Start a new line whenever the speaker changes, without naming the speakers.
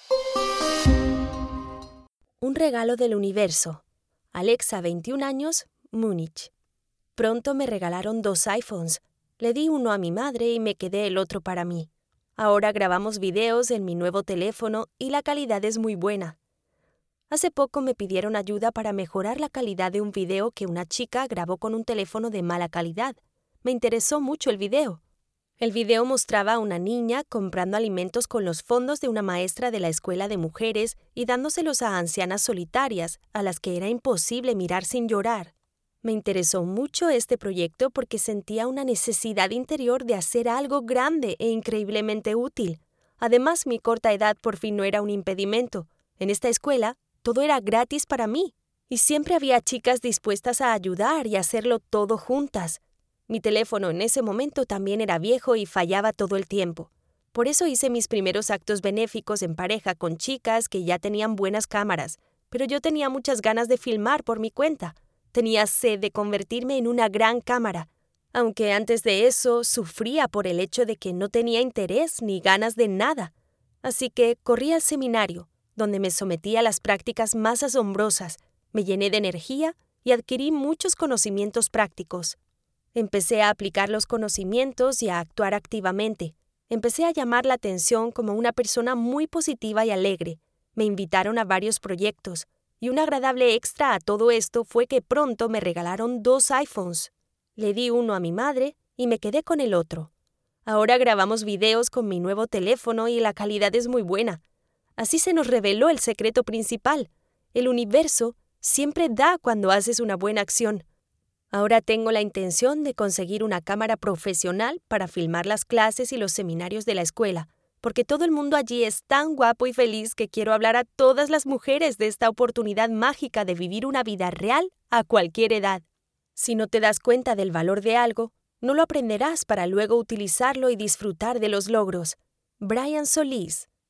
Un regalo del universo. Alexa, 21 años, Múnich. Pronto me regalaron 2 iPhones. Le di uno a mi madre y me quedé el otro para mí. Ahora grabamos videos en mi nuevo teléfono y la calidad es muy buena. Hace poco me pidieron ayuda para mejorar la calidad de un video que una chica grabó con un teléfono de mala calidad. Me interesó mucho el video. El video mostraba a una niña comprando alimentos con los fondos de una maestra de la escuela de mujeres y dándoselos a ancianas solitarias, a las que era imposible mirar sin llorar. Me interesó mucho este proyecto porque sentía una necesidad interior de hacer algo grande e increíblemente útil. Además, mi corta edad por fin no era un impedimento. En esta escuela, todo era gratis para mí, y siempre había chicas dispuestas a ayudar y hacerlo todo juntas. Mi teléfono en ese momento también era viejo y fallaba todo el tiempo. Por eso hice mis primeros actos benéficos en pareja con chicas que ya tenían buenas cámaras, pero yo tenía muchas ganas de filmar por mi cuenta. Tenía sed de convertirme en una gran cámara, aunque antes de eso sufría por el hecho de que no tenía interés ni ganas de nada. Así que corrí al seminario, donde me sometí a las prácticas más asombrosas, me llené de energía y adquirí muchos conocimientos prácticos. Empecé a aplicar los conocimientos y a actuar activamente. Empecé a llamar la atención como una persona muy positiva y alegre. Me invitaron a varios proyectos, y un agradable extra a todo esto fue que pronto me regalaron 2 iPhones. Le di uno a mi madre y me quedé con el otro. Ahora grabamos videos con mi nuevo teléfono y la calidad es muy buena. Así se nos reveló el secreto principal. El universo siempre da cuando haces una buena acción. Ahora tengo la intención de conseguir una cámara profesional para filmar las clases y los seminarios de la escuela, porque todo el mundo allí es tan guapo y feliz que quiero hablar a todas las mujeres de esta oportunidad mágica de vivir una vida real a cualquier edad. Si no te das cuenta del valor de algo, no lo aprenderás para luego utilizarlo y disfrutar de los logros. Brian Solís.